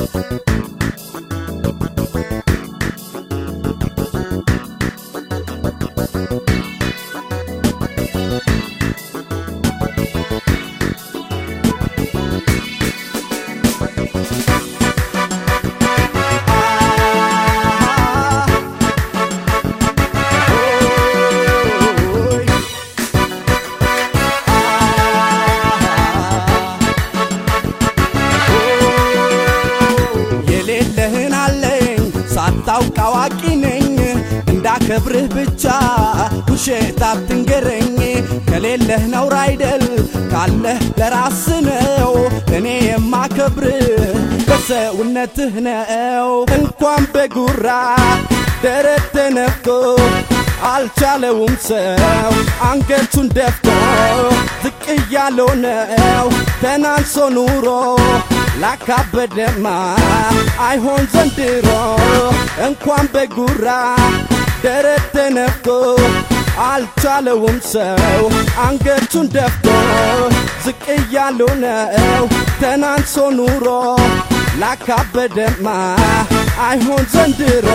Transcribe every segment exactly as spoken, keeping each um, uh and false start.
ታውቃዋቂ ነኝ እንዳከብርህ ብቻ ውሸት አትንገረኝ ከሌለህ ነው አይደል ካለህ ለራስ ነው እኔ የማከብርህ በሰውነትህ ነው እንኳን በጉራ ደረት ተነፍቶ አልቻለውም ሰው አንገቱን ደፍቶ ዝቅ ያለው ነው ተናንሶ ኑሮ ላካበደማ አይሆን ዘንድሮ እንኳን በጉራ ደረት ተነፍቶ አልቻለውም ሰው አንገቱን ደፍቶ ዝቅ ያለው ነው ተናንሶ ኑሮ ላካበደማ አይሆን ዘንድሮ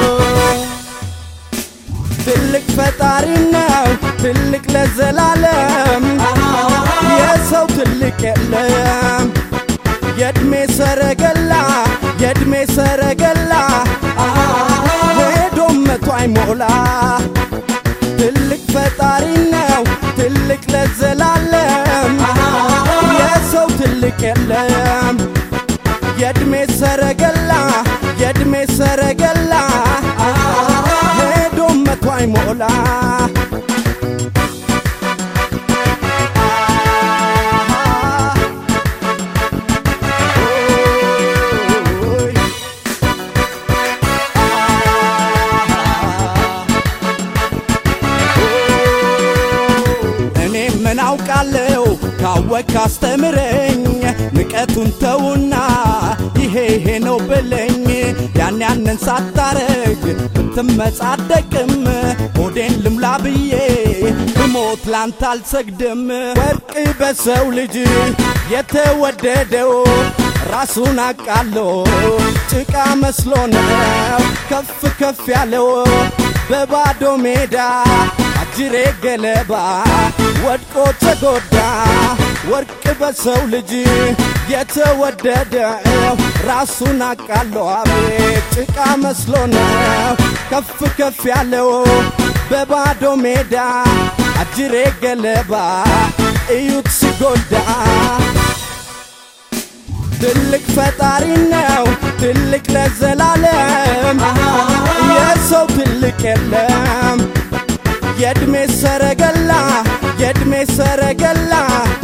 ትልቅ ፈጣሪ ነው ትልቅ ለዘላለም የሰው ትልቅ የለም የድሜ ሰረገላ የድሜ ሰረገላ ሄዶም መቶ አይሞላ ትልቅ ፈጣሪ ነው ትልቅ ለዘላለም የሰው ትልቅ የለም የድሜ ሰረገላ የድሜ ሰረገላ ሄዶም መቶ አይሞላ ናውቃለው ካወቅ አስተምረኝ ንቀቱን ተውና ይሄ ይሄ ነው በለኝ ያን ያንን ሳታረግ ብትመጻደቅም ሆዴን ልምላ ብዬ ብሞት ላንተ አልሰግድም ወርቅ በሰው ልጅ የተወደደው ራሱን አቃሎ ጭቃ መስሎ ነው ከፍ ከፍ ያለው በባዶ ሜዳ አጅሬ ገለባ ወድቆ ተጎዳ ወርቅ በሰው ልጅ የተወደደው ራሱን አቃሎ አቤት ጭቃ መስሎ ነው ከፍ ከፍ ያለው በባዶ ሜዳ አጅሬ ገለባ እዩት ሲጎዳ ትልቅ ፈጣሪ ነው ትልቅ ለዘላለም የሰው ትልቅ የለም የድሜ ሰረገላ የድሜ ሰረገላ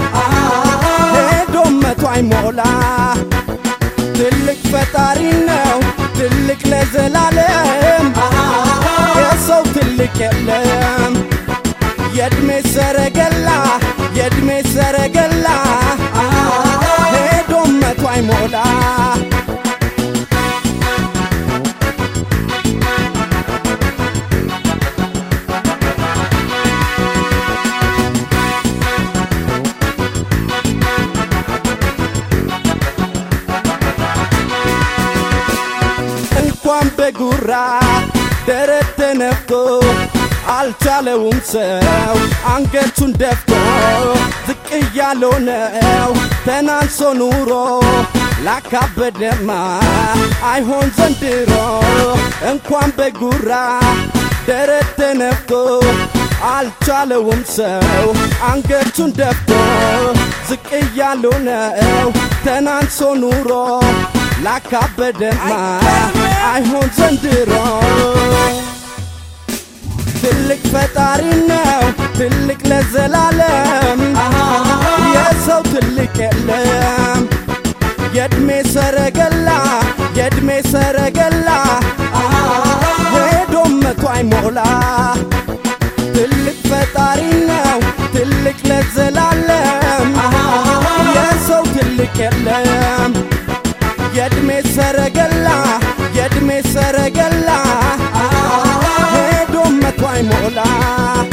ሄዶም መቶ አይሞላ ትልቅ ፈጣሪ ነው ትልቅ ለዘላለም የሰው ትልቅ የለም የድሜ ሰረገላ የድሜ ሰረገላ ሄዶም መቶ አይሞላ እንኳን በጉራ ደረት ተነፍቶ አልቻለውም ሰው አንገቱን ደፍቶ ዝቅ ያለው ነው ተናንሶ ኑሮ ላካበደማ አይሆን ዘንድሮ እንኳን በጉራ ደረት ተነፍቶ አልቻለውም ሰው አንገቱን ደፍቶ ዝቅ ያለው ነው ተናንሶ ኑሮ ላካበደማ አይሆን ዘንድሮ ትልቅ ፈጣሪ ነው ትልቅ ለዘላለም የሰው ትልቅ የለም የድሜ ሰረገላ የድሜ ሰረገላ ሄዶም መቶ አይሞላ ትልቅ ፈጣሪ ነው ትልቅ ለዘላለም የሰው ትልቅ የለም የድሜ ሰረገላ የድሜ ሰረገላ ሄዶም መቶ አይሞላ